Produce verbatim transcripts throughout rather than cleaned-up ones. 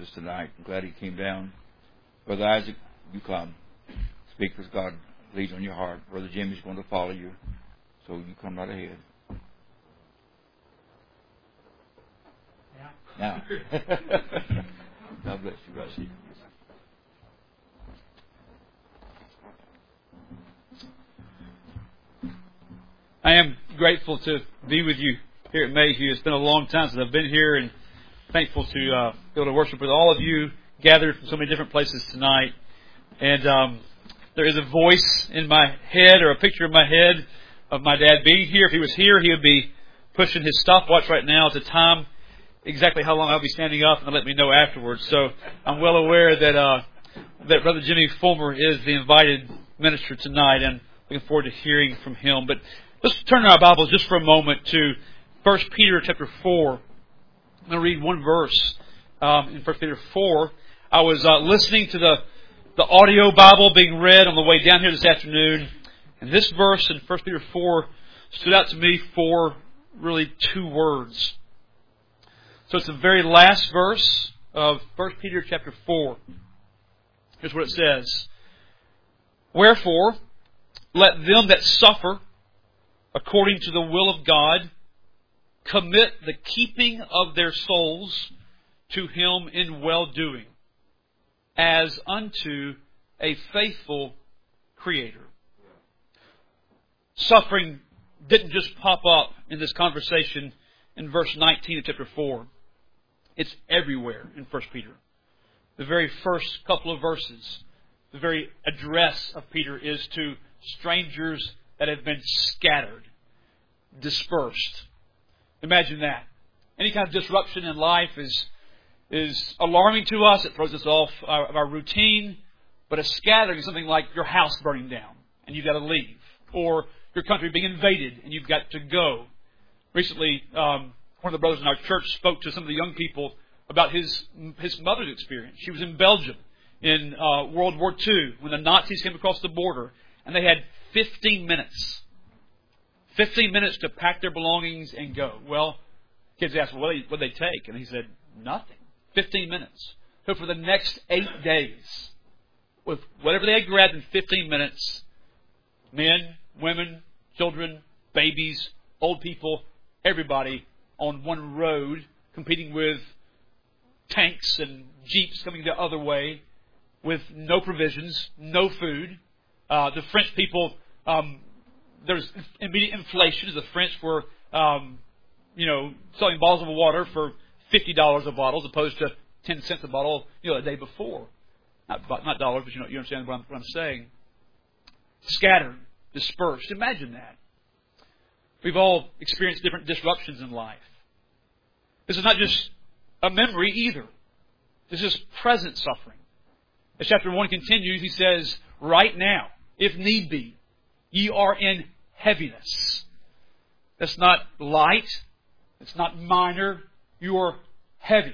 us tonight. I'm glad he came down. Brother Isaac, you come. Speak as God leads on your heart. Brother Jimmy's going to follow you. So you come right ahead. Yeah. Now. God bless you, Rusty. I am grateful to be with you here at Mayhew. It's been a long time since I've been here, and thankful to uh, be able to worship with all of you gathered from so many different places tonight. And um, there is a voice in my head, or a picture in my head of my dad being here. If he was here, he would be pushing his stopwatch right now at the time, exactly how long I'll be standing up, and he'll let me know afterwards. So I'm well aware that uh, that Brother Jimmy Fulmer is the invited minister tonight, and looking forward to hearing from him. But let's turn our Bibles just for a moment to First Peter chapter four. I'm going to read one verse um, in First Peter four. I was uh, listening to the, the audio Bible being read on the way down here this afternoon, and this verse in First Peter four stood out to me for really two words. So it's the very last verse of First Peter chapter four. Here's what it says. Wherefore, let them that suffer according to the will of God commit the keeping of their souls to Him in well-doing, as unto a faithful Creator. Suffering didn't just pop up in this conversation in verse nineteen of chapter four. It's everywhere in First Peter. The very first couple of verses, the very address of Peter is to strangers that have been scattered, dispersed. Imagine that. Any kind of disruption in life is is alarming to us. It throws us off our, of our routine. But a scattering is something like your house burning down and you've got to leave, or your country being invaded and you've got to go. Recently, um, one of the brothers in our church spoke to some of the young people about his his mother's experience. She was in Belgium in uh, World War Two when the Nazis came across the border, and they had fifteen minutes. fifteen minutes to pack their belongings and go. Well, kids asked, well, what did they take? And he said, nothing. fifteen minutes. So for the next eight days, with whatever they had grabbed in fifteen minutes, men, women, children, babies, old people, everybody on one road competing with tanks and jeeps coming the other way with no provisions, no food. Uh, the French people... Um, There's immediate inflation as the French were, um, you know, selling bottles of water for fifty dollars a bottle as opposed to ten cents a bottle, you know, the day before. Not, not dollars, but you know, you understand what I'm, what I'm saying. Scattered, dispersed. Imagine that. We've all experienced different disruptions in life. This is not just a memory either. This is present suffering. As chapter one continues, he says, right now, if need be, ye are in heaviness. That's not light. It's not minor. You are heavy.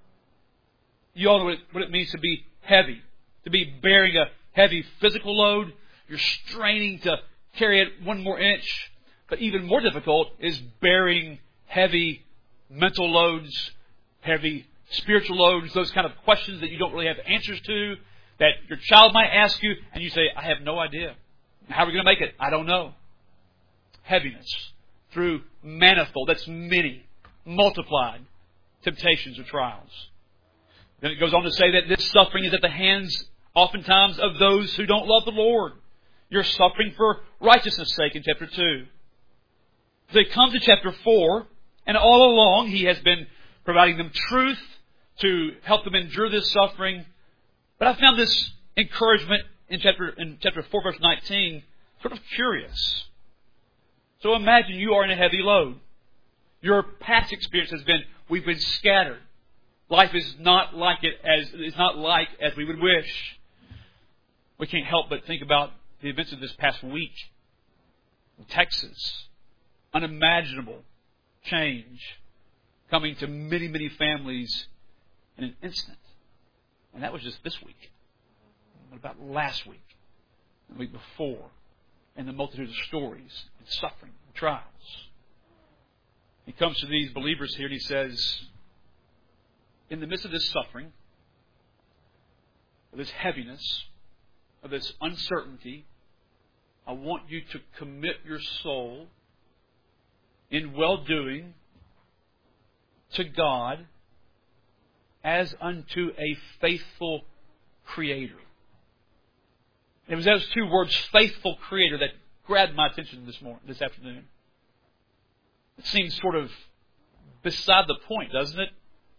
You all know what it, what it means to be heavy. To be bearing a heavy physical load. You're straining to carry it one more inch. But even more difficult is bearing heavy mental loads, heavy spiritual loads, those kind of questions that you don't really have answers to, that your child might ask you, and you say, I have no idea. How are we going to make it? I don't know. Heaviness through manifold, that's many, multiplied temptations or trials. Then it goes on to say that this suffering is at the hands, oftentimes, of those who don't love the Lord. You're suffering for righteousness' sake in chapter two. So they come to chapter four, and all along He has been providing them truth to help them endure this suffering. But I found this encouragement in chapter in chapter four, verse nineteen, sort of curious. So imagine you are in a heavy load. Your past experience has been, we've been scattered. Life is not like it as is not like as we would wish. We can't help but think about the events of this past week in Texas. Unimaginable change coming to many, many families in an instant. And that was just this week. What about last week? The week before? And the multitude of stories and suffering and trials. He comes to these believers here and he says, in the midst of this suffering, of this heaviness, of this uncertainty, I want you to commit your soul in well-doing to God as unto a faithful Creator. It was those two words, faithful Creator, that grabbed my attention this morning, this afternoon. It seems sort of beside the point, doesn't it?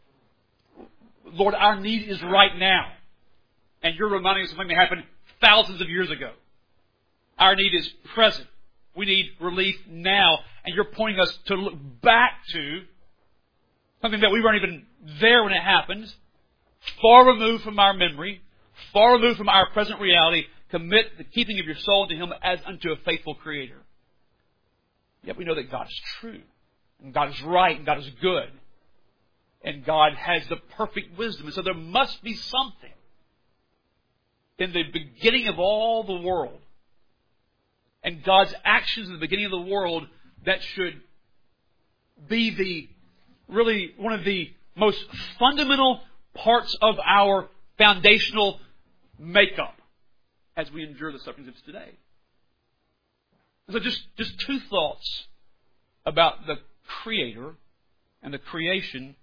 Lord, our need is right now. And you're reminding us of something that happened thousands of years ago. Our need is present. We need relief now. And you're pointing us to look back to something that we weren't even there when it happened, far removed from our memory, far removed from our present reality. Commit the keeping of your soul to Him as unto a faithful Creator. Yet we know that God is true, and God is right, and God is good, and God has the perfect wisdom. And so there must be something in the beginning of all the world, and God's actions in the beginning of the world, that should be the really one of the most fundamental parts of our foundational makeup as we endure the sufferings of today. So just, just two thoughts about the Creator and the creation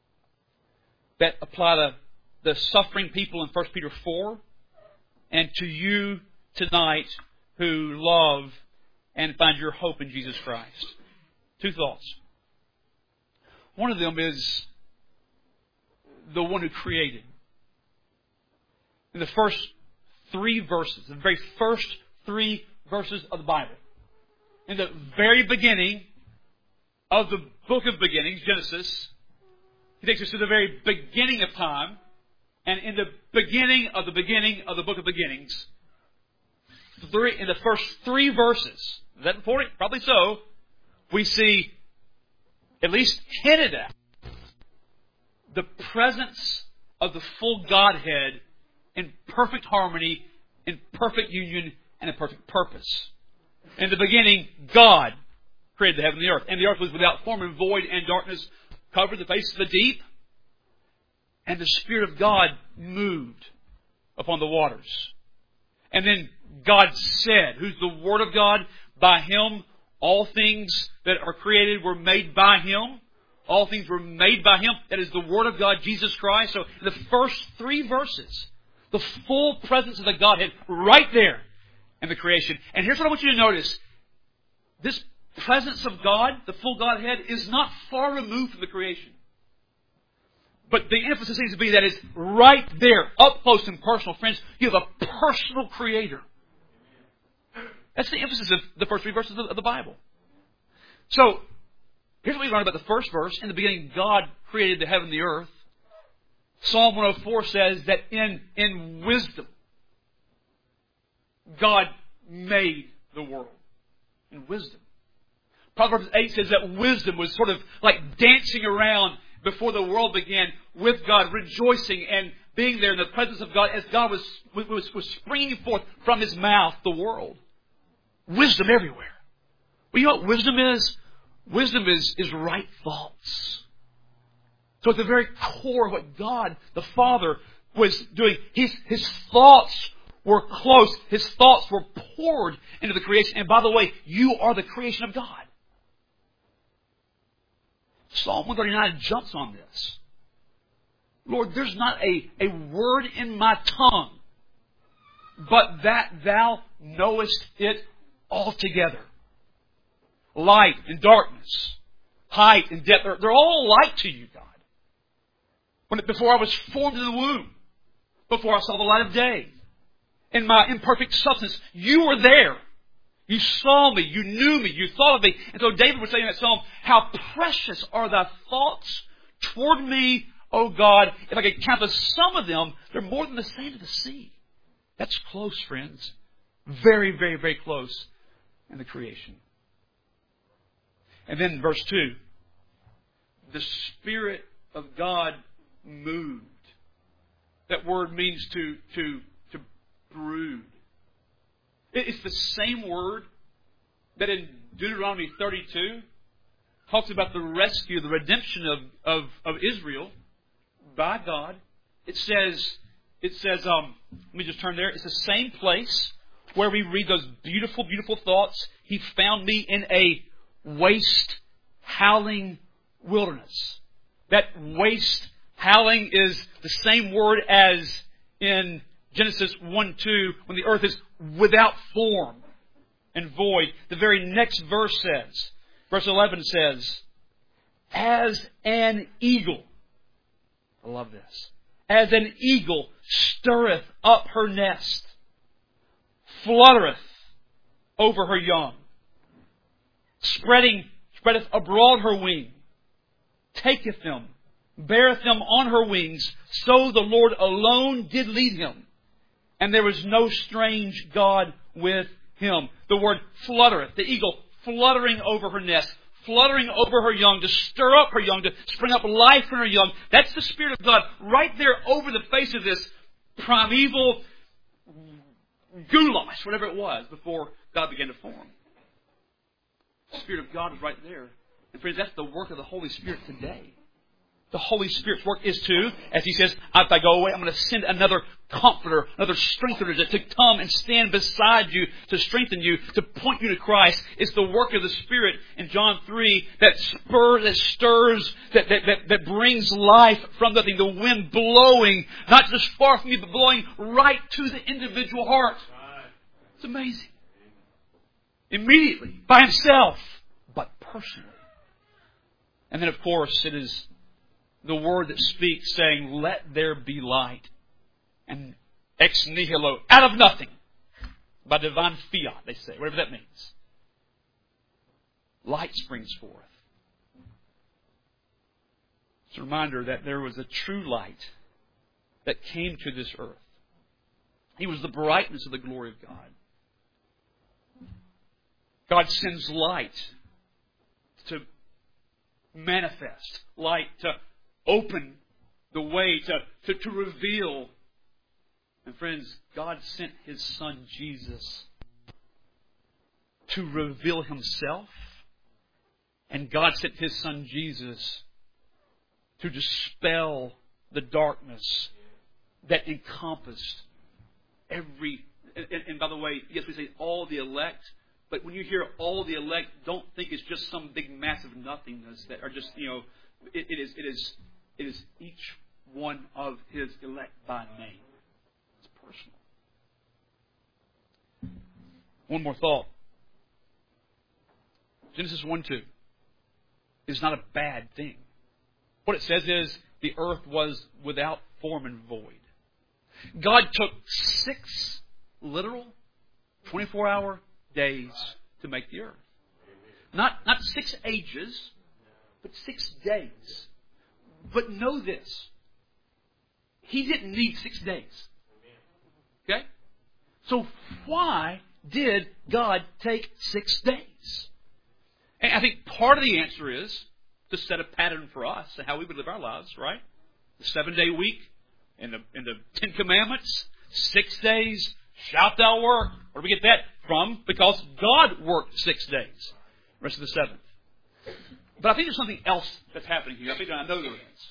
that apply to the suffering people in First Peter four and to you tonight who love and find your hope in Jesus Christ. Two thoughts. One of them is the one who created. In the first three verses, the very first three verses of the Bible, in the very beginning of the book of beginnings, Genesis, He takes us to the very beginning of time, and in the beginning of the beginning of the book of beginnings, three, in the first three verses, is that important? Probably so. We see, at least hinted at, the presence of the full Godhead in perfect harmony, in perfect union, and in perfect purpose. In the beginning, God created the heaven and the earth. And the earth was without form and void, and darkness covered the face of the deep. And the Spirit of God moved upon the waters. And then God said, who's the Word of God? By Him, all things that are created were made by Him. All things were made by Him. That is the Word of God, Jesus Christ. So in the first three verses, the full presence of the Godhead right there in the creation. And here's what I want you to notice. This presence of God, the full Godhead, is not far removed from the creation. But the emphasis seems to be that it's right there, up close and personal. Friends, you have a personal Creator. That's the emphasis of the first three verses of the Bible. So, here's what we learn about the first verse. In the beginning, God created the heaven and the earth. Psalm one oh four says that in, in wisdom, God made the world. In wisdom. Proverbs eight says that wisdom was sort of like dancing around before the world began with God, rejoicing and being there in the presence of God as God was, was, was springing forth from His mouth the world. Wisdom everywhere. Well, you know what wisdom is? Wisdom is, is right thoughts. So at the very core of what God, the Father, was doing, His, his thoughts were close. His thoughts were poured into the creation. And by the way, you are the creation of God. Psalm one thirty-nine jumps on this. Lord, there's not a, a word in my tongue, but that Thou knowest it altogether. Light and darkness, height and depth, they're, they're all alike to you, God. When, before I was formed in the womb, before I saw the light of day, in my imperfect substance, you were there. You saw me. You knew me. You thought of me. And so David was saying in that psalm, how precious are thy thoughts toward me, O God. If I could count the sum of them, they're more than the sand of the sea. That's close, friends. Very, very, very close in the creation. And then verse two. The Spirit of God moved. That word means to, to, to brood. It's the same word that in Deuteronomy thirty-two talks about the rescue, the redemption of, of, of Israel by God. It says it says, um, let me just turn there. It's the same place where we read those beautiful, beautiful thoughts. He found me in a waste, howling wilderness. That waste, howling is the same word as in Genesis one two, when the earth is without form and void. The very next verse says, verse eleven says, as an eagle. I love this. As an eagle stirreth up her nest, fluttereth over her young, spreading, spreadeth abroad her wing, taketh them, beareth them on her wings, so the Lord alone did lead him, and there was no strange God with him. The word fluttereth, the eagle fluttering over her nest, fluttering over her young, to stir up her young, to spring up life in her young. That's the Spirit of God right there over the face of this primeval goulash, whatever it was, before God began to form. The Spirit of God is right there. And friends, that's the work of the Holy Spirit today. The Holy Spirit's work is to, as He says, if I go away, I'm going to send another comforter, another strengthener to, to come and stand beside you, to strengthen you, to point you to Christ. It's the work of the Spirit in John three that spurs, that stirs, that, that, that, that brings life from nothing. The wind blowing, not just far from you, but blowing right to the individual heart. It's amazing. Immediately, by Himself, but personally. And then, of course, it is the Word that speaks, saying, let there be light. And ex nihilo, out of nothing. By divine fiat, they say, whatever that means. Light springs forth. It's a reminder that there was a true light that came to this earth. He was the brightness of the glory of God. God sends light to manifest, light to open the way, to, to, to reveal. And friends, God sent His Son Jesus to reveal Himself. And God sent His Son Jesus to dispel the darkness that encompassed every... And, and by the way, yes, we say all the elect. But when you hear all the elect, don't think it's just some big massive nothingness that are just, you know, it, it is it is it is each one of His elect by name. It's personal. One more thought. Genesis one two is not a bad thing. What it says is the earth was without form and void. God took six literal twenty-four hour days to make the earth. Not, not six ages, but six days. But know this. He didn't need six days. Okay? So why did God take six days? And I think part of the answer is to set a pattern for us and how we would live our lives, right? The seven day week and the, and the Ten Commandments, six days, shalt thou work. Where do we get that from? Because God worked six days. The rest of the seventh. But I think there's something else that's happening here. I think I know there is.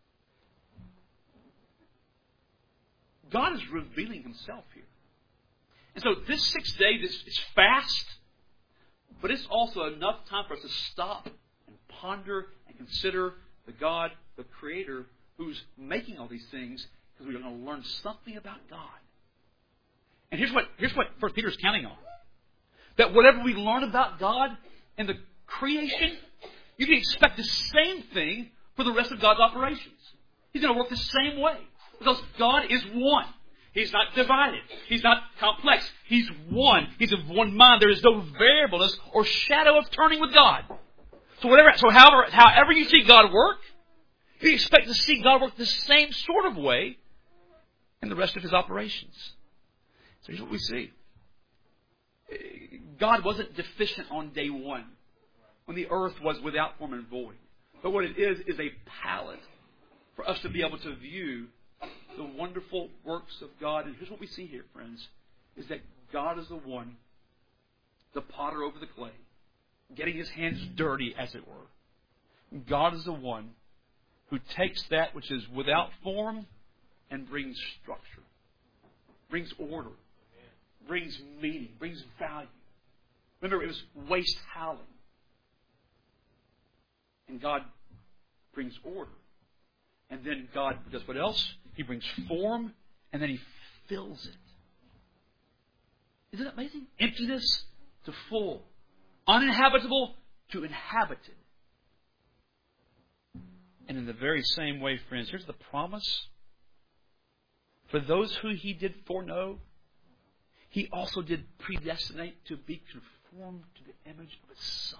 God is revealing Himself here. And so this six days is, is fast, but it's also enough time for us to stop and ponder and consider the God, the Creator, who's making all these things, because we're going to learn something about God. And here's what here's what First Peter is counting on. That whatever we learn about God in the creation, you can expect the same thing for the rest of God's operations. He's going to work the same way. Because God is one. He's not divided. He's not complex. He's one. He's of one mind. There is no variableness or shadow of turning with God. So whatever, so however, however you see God work, you expect to see God work the same sort of way in the rest of His operations. So here's what we see. God wasn't deficient on day one when the earth was without form and void. But what it is, is a palette for us to be able to view the wonderful works of God. And here's what we see here, friends, is that God is the one, the potter over the clay, getting His hands dirty, as it were. God is the one who takes that which is without form and brings structure, brings order, brings meaning, brings value. Remember, it was waste howling. And God brings order. And then God does what else? He brings form, and then He fills it. Isn't that amazing? Emptiness to full. Uninhabitable to inhabited. And in the very same way, friends, here's the promise. For those who He did foreknow, He also did predestinate to be conformed to the image of His Son.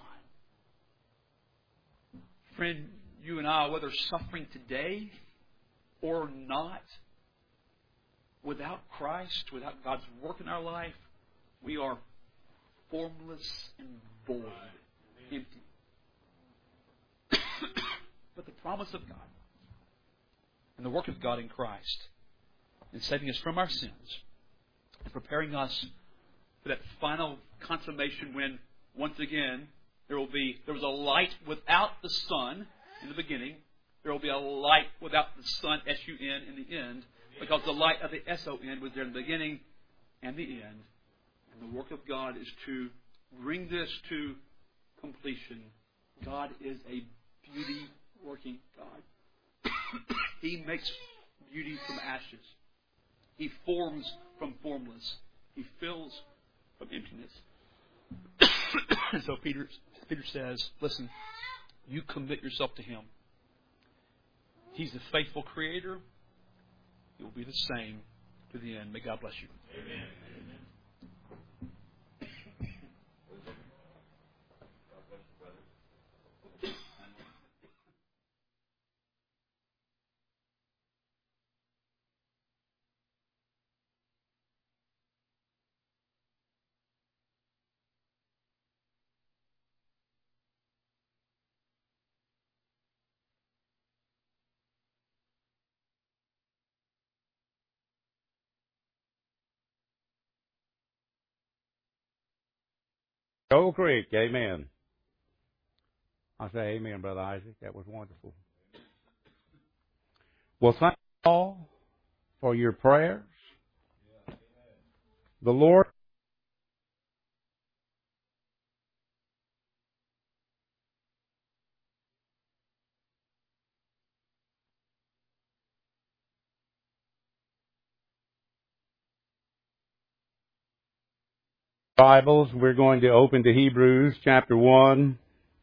Friend, you and I, whether suffering today or not, without Christ, without God's work in our life, we are formless and void, empty. But the promise of God and the work of God in Christ in saving us from our sins and preparing us for that final consummation when, once again, there will be, there was a light without the sun in the beginning. There will be a light without the sun, S U N, in the end, because the light of the S O N was there in the beginning and the end. And the work of God is to bring this to completion. God is a beauty-working God. He makes beauty from ashes. He forms from formless. He fills from emptiness. And so Peter, Peter says, listen, you commit yourself to Him. He's the faithful Creator. He will be the same to the end. May God bless you. Amen. Oak Creek, amen. I say amen, Brother Isaac. That was wonderful. Well, thank you all for your prayers. The Lord Bibles, we're going to open to Hebrews chapter one,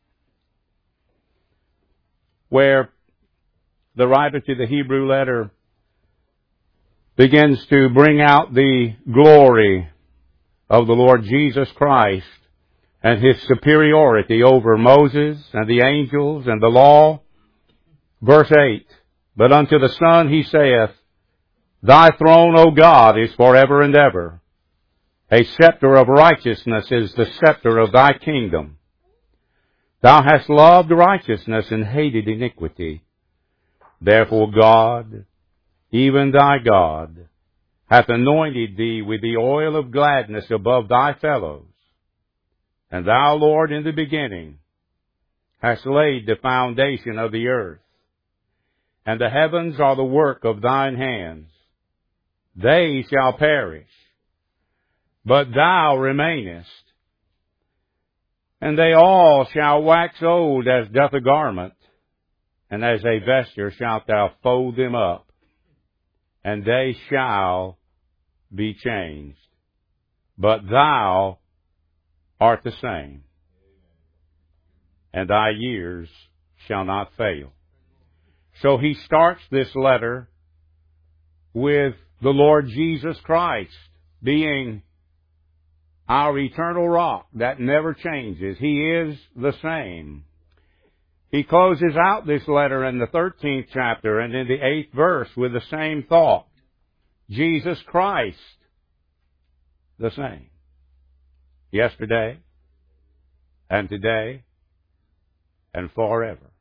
where the writer to the Hebrew letter begins to bring out the glory of the Lord Jesus Christ and His superiority over Moses and the angels and the law. Verse eight, but unto the Son He saith, Thy throne, O God, is forever and ever. A scepter of righteousness is the scepter of Thy kingdom. Thou hast loved righteousness and hated iniquity. Therefore God, even Thy God, hath anointed Thee with the oil of gladness above Thy fellows. And Thou, Lord, in the beginning, hast laid the foundation of the earth. And the heavens are the work of Thine hands. They shall perish, but Thou remainest. And they all shall wax old as doth a garment, and as a vesture shalt Thou fold them up, and they shall be changed. But Thou art the same, and Thy years shall not fail. So he starts this letter with the Lord Jesus Christ being our eternal rock that never changes. He is the same. He closes out this letter in the thirteenth chapter and in the eighth verse with the same thought. Jesus Christ, the same. Yesterday, and today, and forever.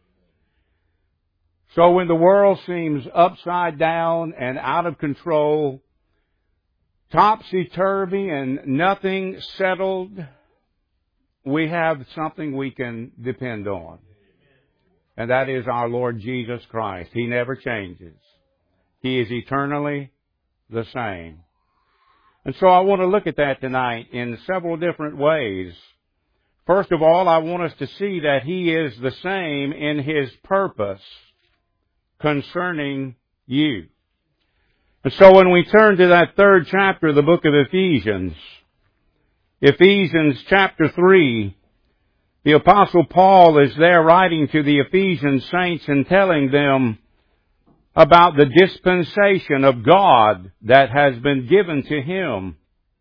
So when the world seems upside down and out of control, topsy-turvy and nothing settled, we have something we can depend on. And that is our Lord Jesus Christ. He never changes. He is eternally the same. And so I want to look at that tonight in several different ways. First of all, I want us to see that He is the same in His purpose concerning you. And so when we turn to that third chapter of the book of Ephesians, Ephesians chapter three, the Apostle Paul is there writing to the Ephesian saints and telling them about the dispensation of God that has been given to him.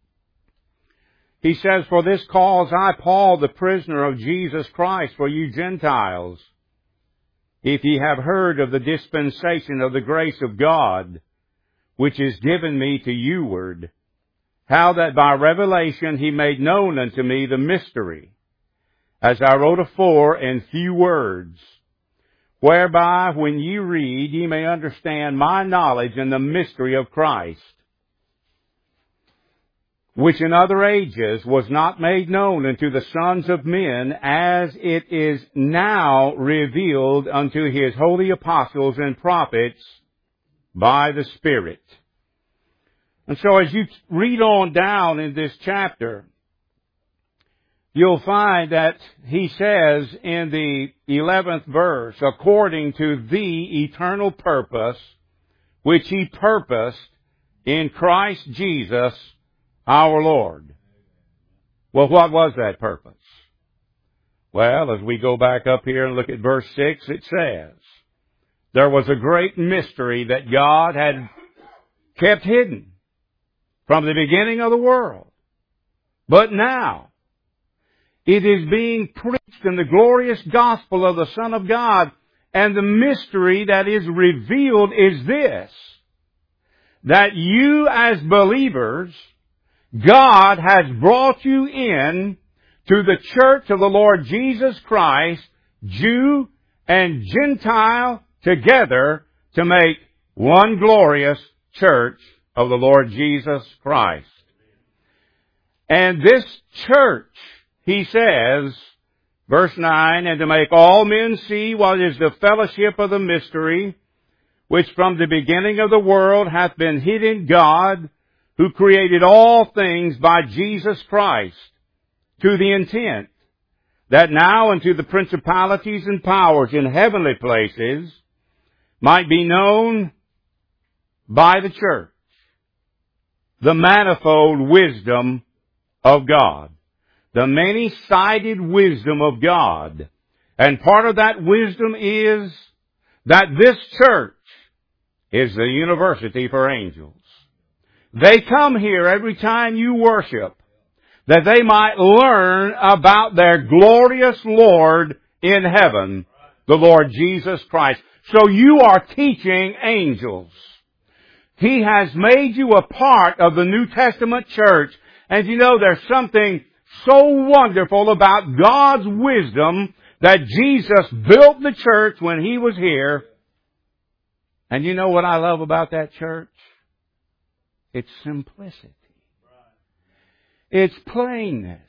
He says, "For this cause I, Paul, the prisoner of Jesus Christ, for you Gentiles, if ye have heard of the dispensation of the grace of God, which is given me to youward, how that by revelation He made known unto me the mystery, as I wrote afore in few words, whereby when ye read ye may understand my knowledge in the mystery of Christ, which in other ages was not made known unto the sons of men, as it is now revealed unto His holy apostles and prophets by the Spirit." And so as you read on down in this chapter, you'll find that he says in the eleventh verse, "According to the eternal purpose, which He purposed in Christ Jesus our Lord." Well, what was that purpose? Well, as we go back up here and look at verse six, it says, there was a great mystery that God had kept hidden from the beginning of the world. But now, it is being preached in the glorious gospel of the Son of God, and the mystery that is revealed is this, that you as believers, God has brought you in to the church of the Lord Jesus Christ, Jew and Gentile together, to make one glorious church of the Lord Jesus Christ. And this church, he says, verse nine, "And to make all men see what is the fellowship of the mystery, which from the beginning of the world hath been hid in God, who created all things by Jesus Christ, to the intent that now unto the principalities and powers in heavenly places might be known by the church the manifold wisdom of God." The many-sided wisdom of God. And part of that wisdom is that this church is the university for angels. They come here every time you worship, that they might learn about their glorious Lord in heaven, the Lord Jesus Christ. So you are teaching angels. He has made you a part of the New Testament church. And you know, there's something so wonderful about God's wisdom that Jesus built the church when He was here. And you know what I love about that church? It's simplicity. It's plainness.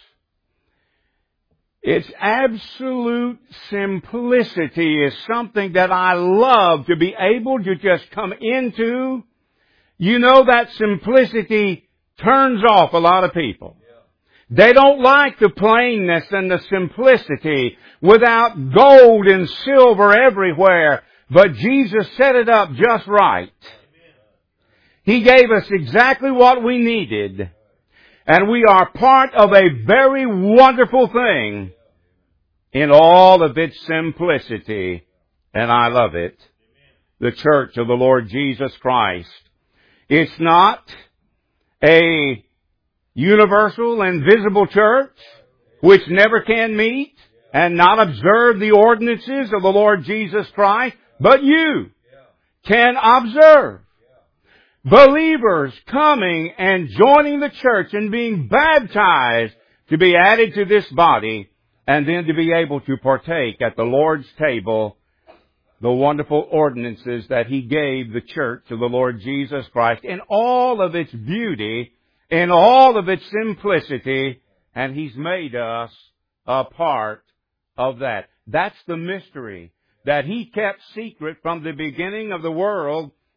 Its absolute simplicity is something that I love to be able to just come into. You know, that simplicity turns off a lot of people. They don't like the plainness and the simplicity without gold and silver everywhere. But Jesus set it up just right. He gave us exactly what we needed. And we are part of a very wonderful thing in all of its simplicity. And I love it. The church of the Lord Jesus Christ. It's not a universal and visible church which never can meet and not observe the ordinances of the Lord Jesus Christ, but you can observe believers coming and joining the church and being baptized to be added to this body, and then to be able to partake at the Lord's table the wonderful ordinances that He gave the church of the Lord Jesus Christ in all of its beauty, in all of its simplicity, and He's made us a part of that. That's the mystery that He kept secret from the beginning of the world,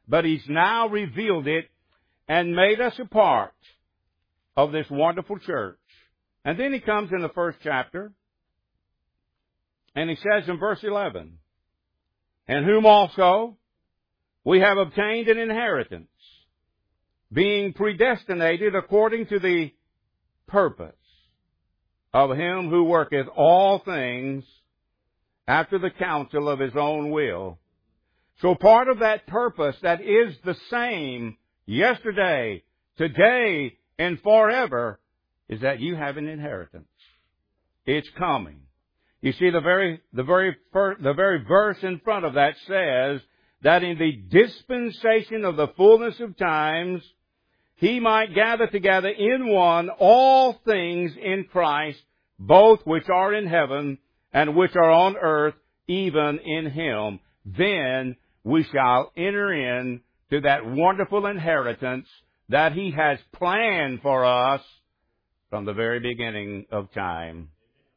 but He's now revealed it and made us a part of this wonderful church. And then He comes in the first chapter, and He says in verse eleven, "In whom also we have obtained an inheritance, being predestinated according to the purpose of Him who worketh all things after the counsel of His own will." So part of that purpose that is the same yesterday, today, and forever is that you have an inheritance. It's coming. You see, the very, the very first, the very verse in front of that says that in the dispensation of the fullness of times, He might gather together in one all things in Christ, both which are in heaven and which are on earth, even in Him. Then we shall enter in to that wonderful inheritance that He has planned for us from the very beginning of time.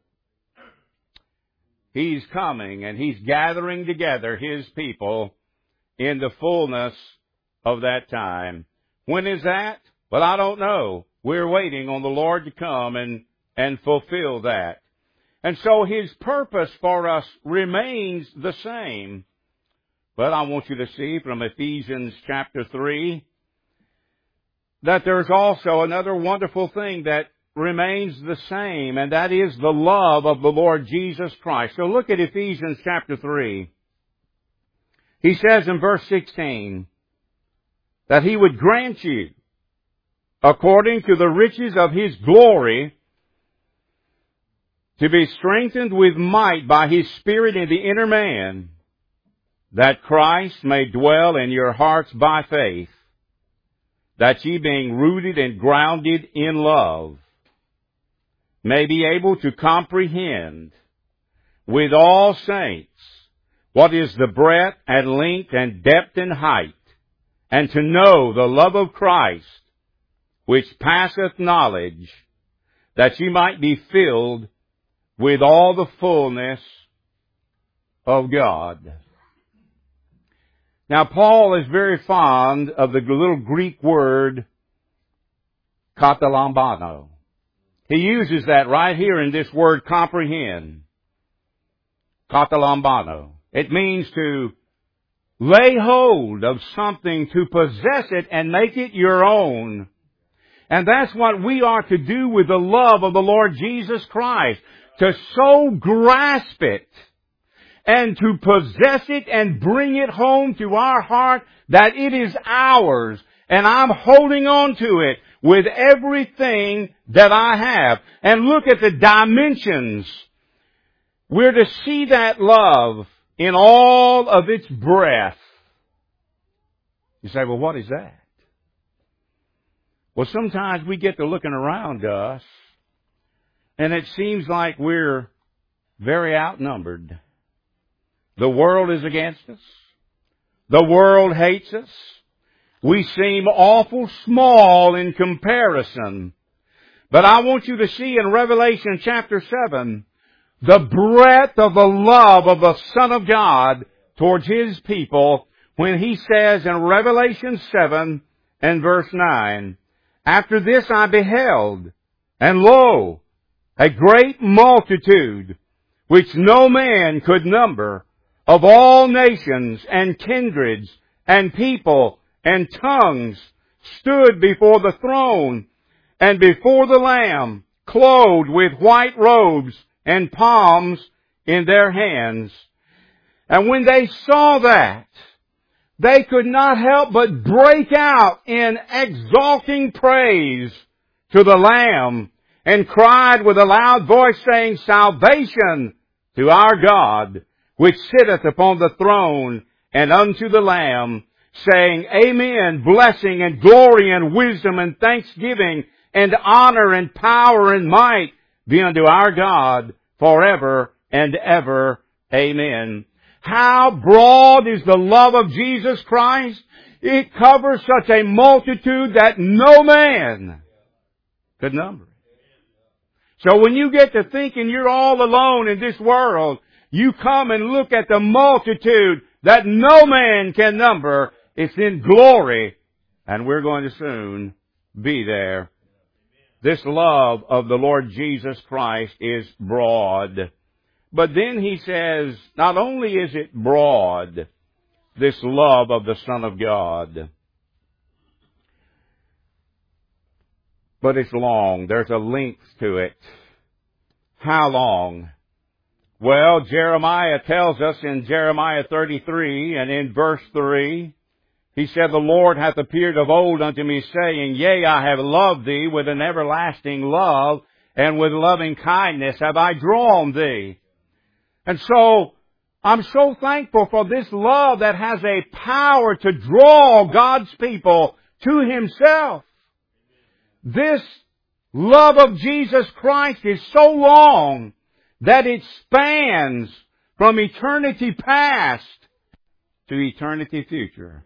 He's coming and He's gathering together His people in the fullness of that time. When is that? Well, I don't know. We're waiting on the Lord to come and, and fulfill that. And so His purpose for us remains the same. But I want you to see from Ephesians chapter three that there's also another wonderful thing that remains the same, and that is the love of the Lord Jesus Christ. So look at Ephesians chapter three. He says in verse sixteen that He would grant you, according to the riches of His glory, to be strengthened with might by His Spirit in the inner man, that Christ may dwell in your hearts by faith, that ye being rooted and grounded in love, may be able to comprehend with all saints what is the breadth and length and depth and height, and to know the love of Christ, which passeth knowledge, that ye might be filled with all the fullness of God. Now, Paul is very fond of the little Greek word katalambano. He uses that right here in this word comprehend. Katalambano. It means to lay hold of something, to possess it and make it your own. And that's what we are to do with the love of the Lord Jesus Christ. To so grasp it and to possess it and bring it home to our heart that it is ours. And I'm holding on to it with everything that I have. And look at the dimensions. We're to see that love in all of its breadth. You say, well, what is that? Well, sometimes we get to looking around us, and it seems like we're very outnumbered. The world is against us. The world hates us. We seem awful small in comparison. But I want you to see in Revelation chapter seven the breadth of the love of the Son of God towards His people when He says in Revelation seven and verse nine, "After this I beheld, and lo, a great multitude, which no man could number, of all nations and kindreds and people and tongues, stood before the throne and before the Lamb, clothed with white robes and palms in their hands." And when they saw that, they could not help but break out in exalting praise to the Lamb, and cried with a loud voice, saying, "Salvation to our God, which sitteth upon the throne, and unto the Lamb, saying, Amen, blessing and glory and wisdom and thanksgiving and honor and power and might be unto our God forever and ever. Amen." How broad is the love of Jesus Christ? It covers such a multitude that no man could number. So when you get to thinking you're all alone in this world, you come and look at the multitude that no man can number, It's in glory, and we're going to soon be there. This love of the Lord Jesus Christ is broad. But then he says, not only is it broad, this love of the Son of God, but it's long. There's a length to it. How long? Well, Jeremiah tells us in Jeremiah thirty-three and in verse three, he said, the Lord hath appeared of old unto me, saying, Yea, I have loved thee with an everlasting love, and with loving kindness have I drawn thee. And so, I'm so thankful for this love that has a power to draw God's people to Himself. This love of Jesus Christ is so long that it spans from eternity past to eternity future.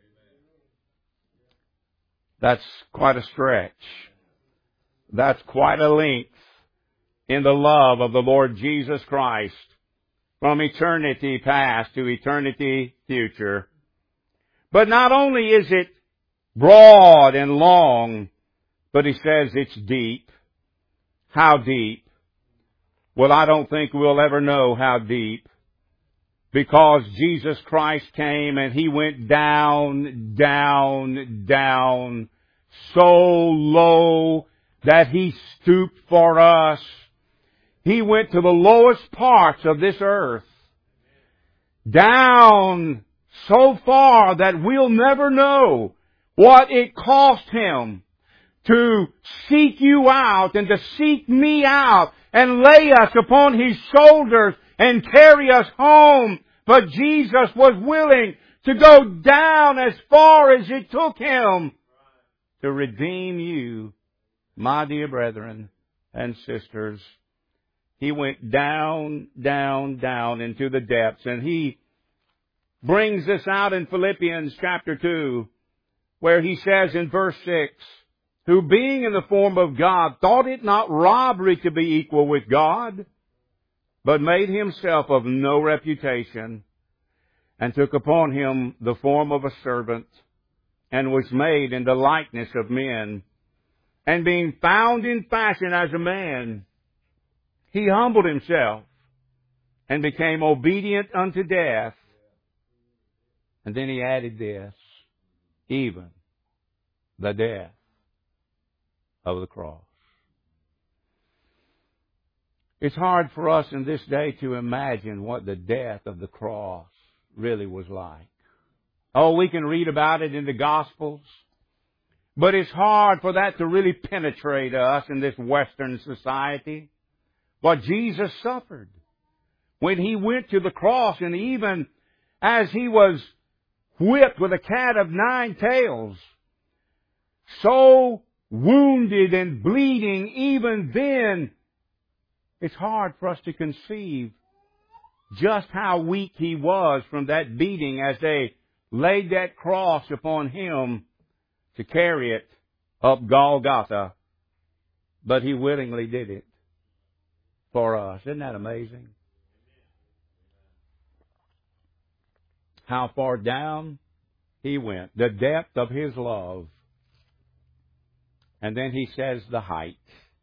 That's quite a stretch. That's quite a length in the love of the Lord Jesus Christ from eternity past to eternity future. But not only is it broad and long, but he says it's deep. How deep? Well, I don't think we'll ever know how deep, because Jesus Christ came and He went down, down, down, so low that He stooped for us. He went to the lowest parts of this earth, down so far that we'll never know what it cost Him to seek you out and to seek me out and lay us upon His shoulders and carry us home. But Jesus was willing to go down as far as it took Him to redeem you, my dear brethren and sisters. He went down, down, down into the depths. And He brings this out in Philippians chapter two, where He says in verse six, who being in the form of God thought it not robbery to be equal with God, but made Himself of no reputation, and took upon Him the form of a servant, and was made in the likeness of men. And being found in fashion as a man, He humbled Himself, and became obedient unto death. And then He added this, even the death of the cross. It's hard for us in this day to imagine what the death of the cross really was like. Oh, we can read about it in the Gospels, but it's hard for that to really penetrate us in this Western society. What Jesus suffered when He went to the cross, and even as He was whipped with a cat of nine tails, so wounded and bleeding, even then, it's hard for us to conceive just how weak He was from that beating as they laid that cross upon Him to carry it up Golgotha. But He willingly did it for us. Isn't that amazing? How far down He went, the depth of His love. And then He says the height.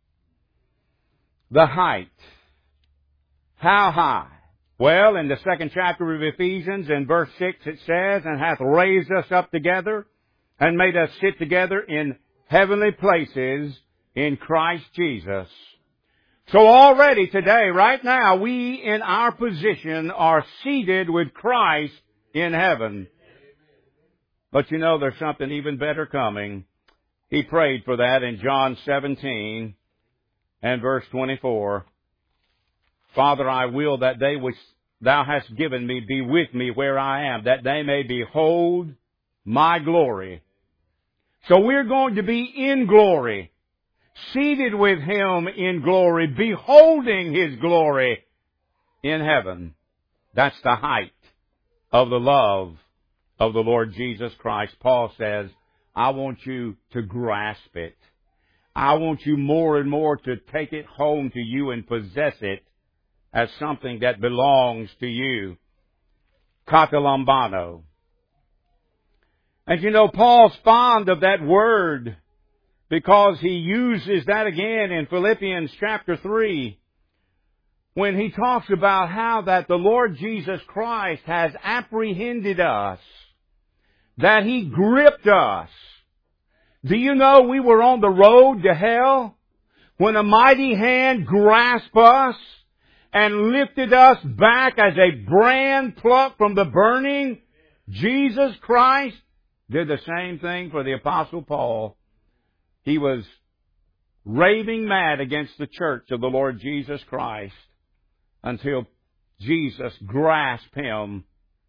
The height. How high? Well, in the second chapter of Ephesians, in verse six, it says, and hath raised us up together, and made us sit together in heavenly places in Christ Jesus. So already today, right now, we in our position are seated with Christ in heaven. But you know, there's something even better coming. He prayed for that in John seventeen and verse twenty-four. Father, I will that they which Thou hast given me be with me where I am, that they may behold my glory. So we're going to be in glory, seated with Him in glory, beholding His glory in heaven. That's the height of the love of the Lord Jesus Christ. Paul says, I want you to grasp it. I want you more and more to take it home to you and possess it as something that belongs to you. Catalambano. And you know, Paul's fond of that word because he uses that again in Philippians chapter three when he talks about how that the Lord Jesus Christ has apprehended us, that He gripped us. Do you know we were on the road to hell when a mighty hand grasped us and lifted us back as a brand plucked from the burning? Jesus Christ did the same thing for the Apostle Paul. He was raving mad against the church of the Lord Jesus Christ until Jesus grasped him.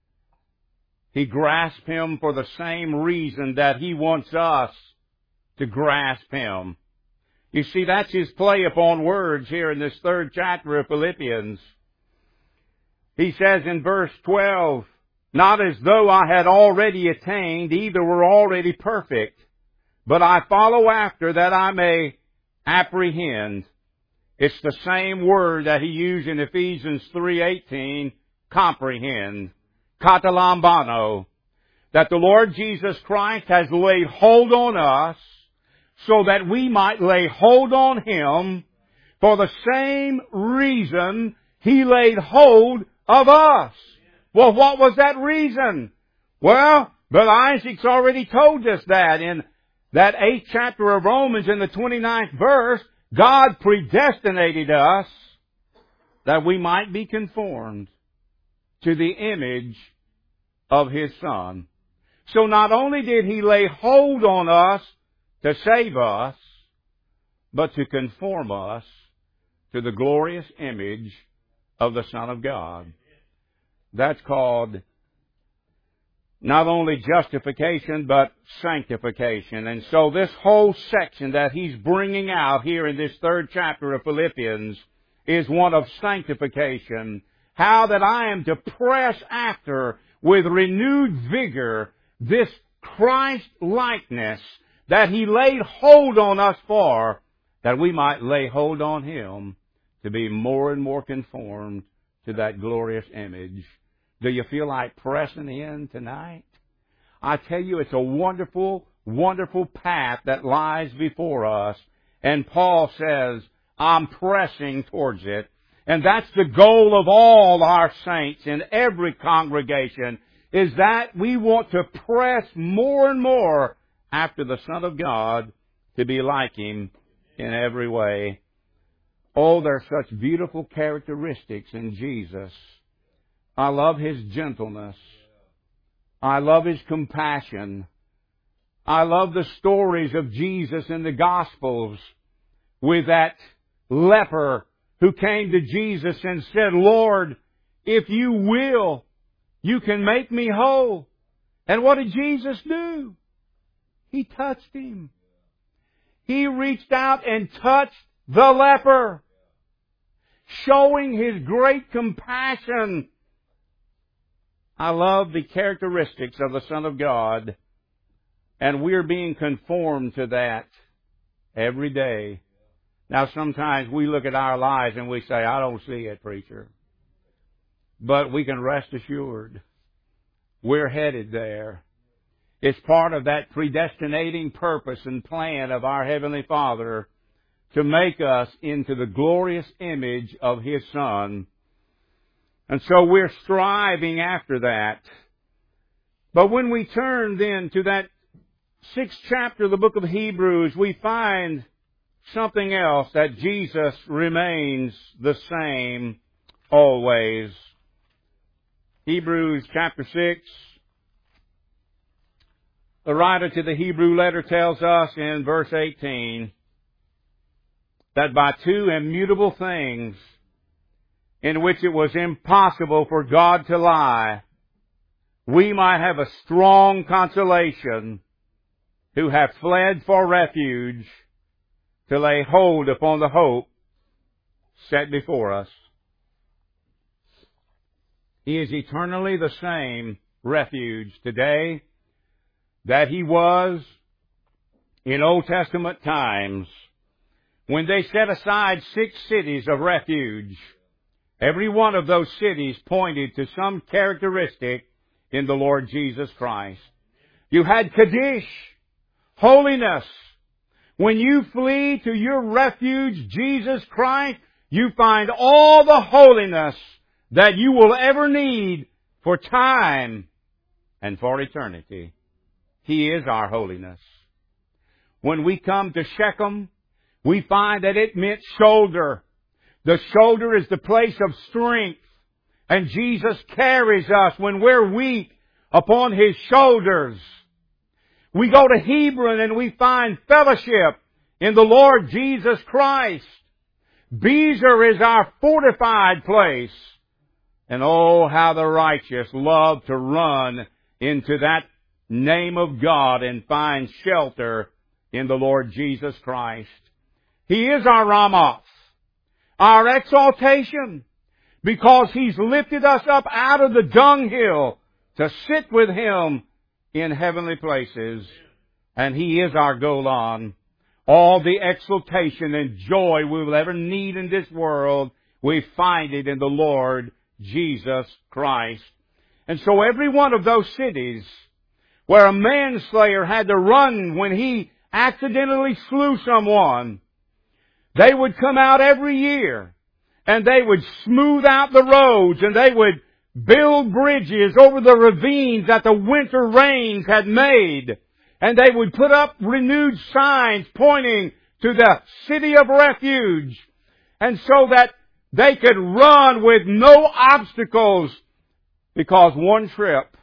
He grasped him for the same reason that He wants us to grasp Him. You see, that's His play upon words here in this third chapter of Philippians. He says in verse twelve, "Not as though I had already attained, either were already perfect, but I follow after that I may apprehend." It's the same word that he used in Ephesians three eighteen, comprehend, katalambano, that the Lord Jesus Christ has laid hold on us so that we might lay hold on Him for the same reason He laid hold of us. Well, what was that reason? Well, Brother Isaac's already told us that in that eighth chapter of Romans in the twenty-ninth verse. God predestinated us that we might be conformed to the image of His Son. So not only did He lay hold on us to save us, but to conform us to the glorious image of the Son of God. That's called not only justification, but sanctification. And so this whole section that he's bringing out here in this third chapter of Philippians is one of sanctification. How that I am to press after with renewed vigor this Christ-likeness that He laid hold on us for, that we might lay hold on Him to be more and more conformed to that glorious image. Do you feel like pressing in tonight? I tell you, it's a wonderful, wonderful path that lies before us. And Paul says, I'm pressing towards it. And that's the goal of all our saints in every congregation, is that we want to press more and more after the Son of God to be like Him in every way. Oh, there's such beautiful characteristics in Jesus. I love His gentleness. I love His compassion. I love the stories of Jesus in the Gospels with that leper who came to Jesus and said, Lord, if You will, You can make me whole. And what did Jesus do? He touched him. He reached out and touched the leper, showing His great compassion. I love the characteristics of the Son of God, and we're being conformed to that every day. Now, sometimes we look at our lives and we say, I don't see it, preacher. But we can rest assured, we're headed there. It's part of that predestinating purpose and plan of our Heavenly Father to make us into the glorious image of His Son. And so we're striving after that. But when we turn then to that sixth chapter of the book of Hebrews, we find something else, that Jesus remains the same always. Hebrews chapter six. The writer to the Hebrew letter tells us in verse eighteen that by two immutable things in which it was impossible for God to lie, we might have a strong consolation who have fled for refuge to lay hold upon the hope set before us. He is eternally the same refuge today that He was in Old Testament times when they set aside six cities of refuge. Every one of those cities pointed to some characteristic in the Lord Jesus Christ. You had Kaddish, holiness. When you flee to your refuge, Jesus Christ, you find all the holiness that you will ever need for time and for eternity. He is our holiness. When we come to Shechem, we find that it meant shoulder. The shoulder is the place of strength. And Jesus carries us when we're weak upon His shoulders. We go to Hebron and we find fellowship in the Lord Jesus Christ. Bezer is our fortified place. And oh, how the righteous love to run into that name of God and find shelter in the Lord Jesus Christ. He is our Ramoth, our exaltation, because He's lifted us up out of the dunghill to sit with Him in heavenly places. And He is our Golan. All the exultation and joy we will ever need in this world, we find it in the Lord Jesus Christ. And so every one of those cities where a manslayer had to run when he accidentally slew someone, they would come out every year and they would smooth out the roads and they would build bridges over the ravines that the winter rains had made. And they would put up renewed signs pointing to the city of refuge. And so that they could run with no obstacles, because one trip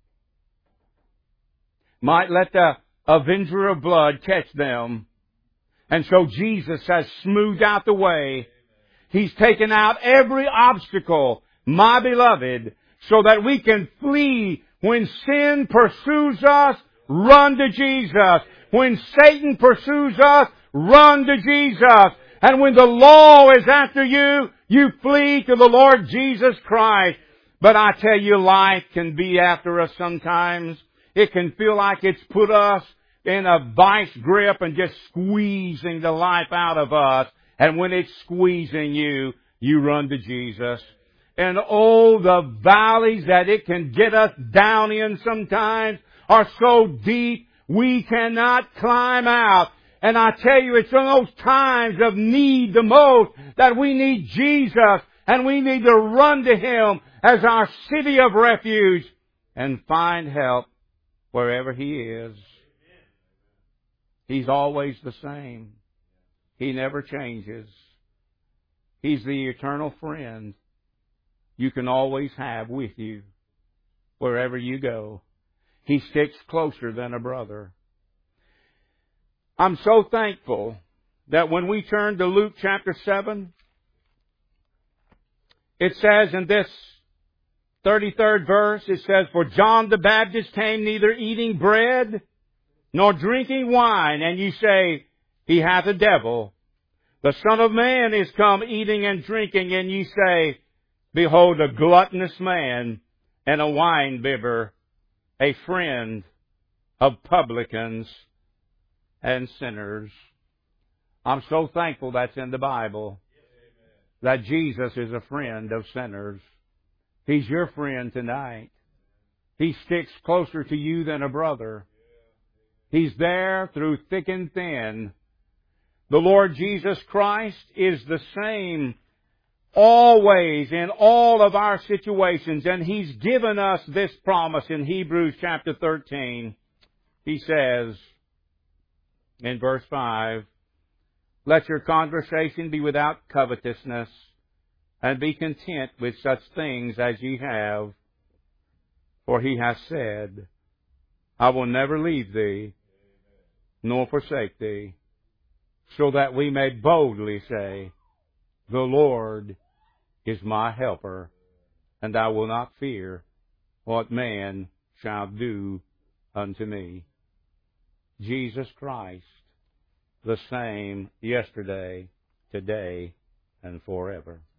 might let the avenger of blood catch them. And so Jesus has smoothed out the way. He's taken out every obstacle, my beloved, so that we can flee when sin pursues us. Run to Jesus. When Satan pursues us, run to Jesus. And when the law is after you, you flee to the Lord Jesus Christ. But I tell you, life can be after us sometimes. It can feel like it's put us in a vice grip and just squeezing the life out of us. And when it's squeezing you, you run to Jesus. And oh, the valleys that it can get us down in sometimes are so deep we cannot climb out. And I tell you, it's in those times of need the most that we need Jesus, and we need to run to Him as our city of refuge and find help wherever He is. He's always the same. He never changes. He's the eternal friend you can always have with you wherever you go. He sticks closer than a brother. I'm so thankful that when we turn to Luke chapter seven, it says in this thirty-third verse, it says, "For John the Baptist came neither eating bread nor drinking wine, and ye say, He hath a devil. The Son of Man is come eating and drinking, and ye say, Behold, a gluttonous man and a winebibber, a friend of publicans and sinners." I'm so thankful that's in the Bible, that Jesus is a friend of sinners. He's your friend tonight. He sticks closer to you than a brother. He's there through thick and thin. The Lord Jesus Christ is the same always in all of our situations, and He's given us this promise in Hebrews chapter thirteen. He says in verse five, "Let your conversation be without covetousness, and be content with such things as ye have. For He hath said, I will never leave thee, nor forsake thee, so that we may boldly say, The Lord is my helper, and I will not fear what man shall do unto me." Jesus Christ, the same yesterday, today, and forever.